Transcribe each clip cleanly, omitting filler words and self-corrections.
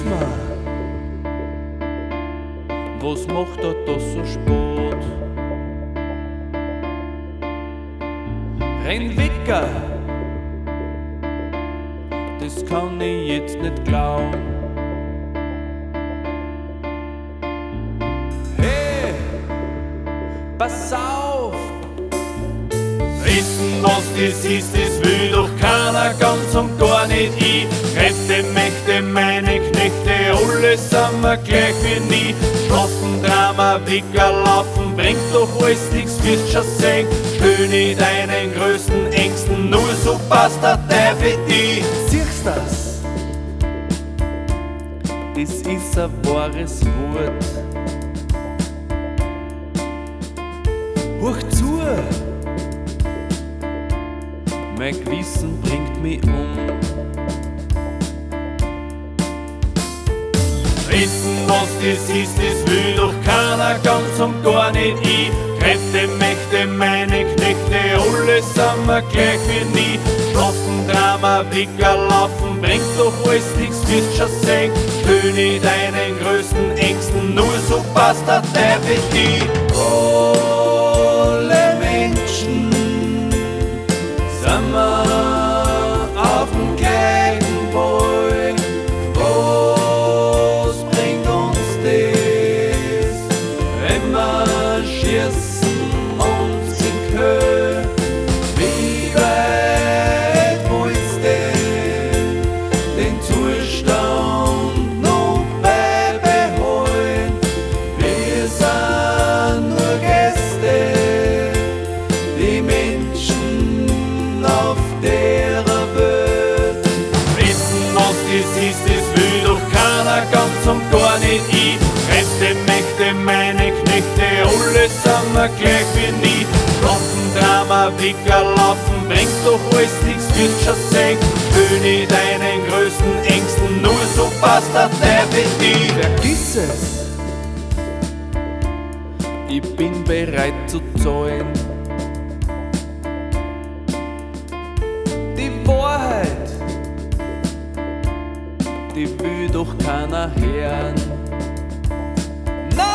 mir, was macht er da so spät? Renn wecker, das kann ich jetzt nicht glauben. Hey, pass auf! Wissen, was das ist, das will doch keiner, ganz und gar nicht ich. Kräfte, Mächte, meine Knechte, alle sind wir gleich wie nie. Schlafen, Drama, Wicker, Laufen, bringt doch alles nix, wirst schon sehen. Stell nicht deinen größten Ängsten, nur so passt der Teufel die. Siehst das? Das ist ein wahres Wort. Hör zu! Mein Gewissen bringt mich um. Wissen, was das ist, das will doch keiner, ganz und gar nicht ich. Kräfte, Mächte, meine Knechte, alle sind wir gleich wie nie. Schlafen, Drama, Wicker, Laufen, bringt doch alles nix, wirst schon sehen. Stell nicht deinen größten Ängsten, nur so passt der Teufel die. Alle Menschen sind wir auf dem gleichen Boy. Was bringt uns das, wenn wir schießen uns in Höhe? Wie weit willst du den Zustand noch beibehalten? Wir sind nur Gäste, die Menschen auf der Welt. Wissen, was das ist, das will doch keiner, ganz und gar nicht ich. Kräfte, Mächte, meine Knechte, alle sind wir gleich wie nie. Schlafen, Drama, Wicker, Laufen, bringt doch alles nix, wirst schon sehen. Stell nicht deinen größten Ängsten, nur so passt der Teufel die. Vergiss es, ich bin bereit zu zahlen. Die Wahrheit, die will doch keiner hören. Nein!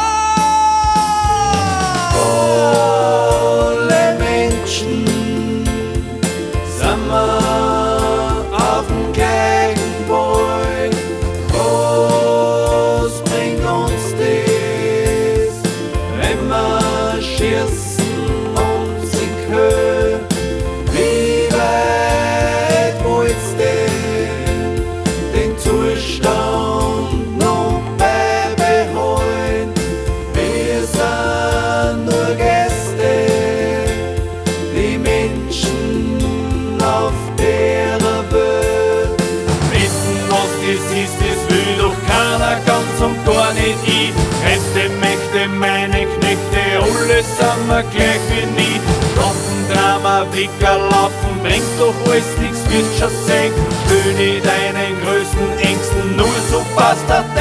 Alle Menschen sind wir auf dem gleichen Boy. Was bringt uns das, wenn wir schießen uns in Höhe? Wie weit willst du den Zustand noch beibehalten? Wir sind nur Gäste, die Menschen auf der Welt. Wissen, was das ist, das will doch keiner, ganz und gar nicht ich. Kräfte, Mächte, meine Knechte, alle sind wir gleich wie nie. Schlafen, Drama, Wicker, Laufen, bringt doch alles nix, wirst schon sehen. Stell nicht deinen größten Ängsten, nur so passt der